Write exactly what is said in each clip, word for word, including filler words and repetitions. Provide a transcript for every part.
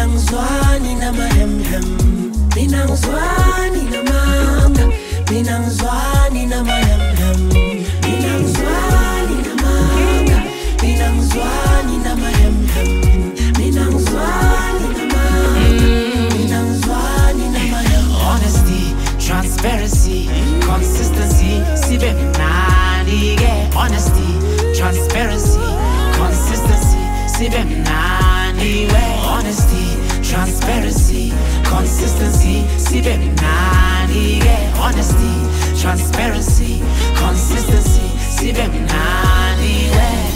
Minangzwani na mahem hem, minangzwani na manga, minangzwani na mahem hem, minangzwani na manga, minangzwani na mahem hem, minangzwani na manga, minangzwani na mahem. Honesty, transparency, consistency, sibe mnani ge. Honesty, transparency, consistency, sibe mnani we. Honesty, transparency, consistency, sibe mnani ge. Honesty, transparency, consistency, sibe mnani we.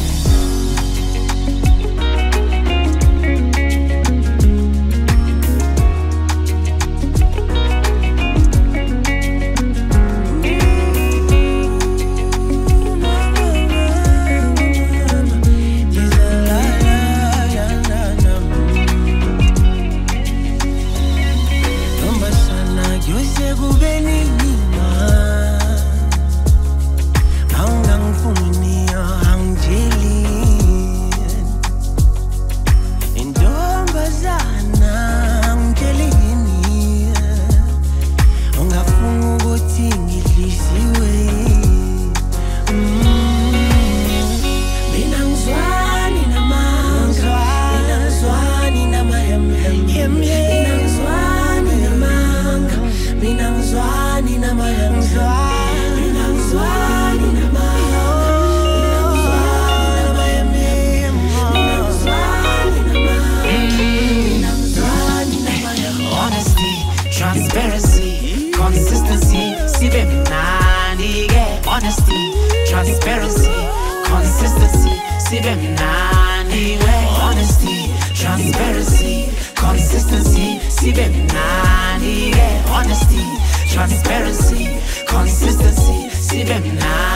Transparency, consistency, sibe mnani ge. Honesty, transparency, consistency, sibe mnani we. Honesty, transparency, consistency, sibe mnani ge. Honesty, transparency, consistency, sibe mnani.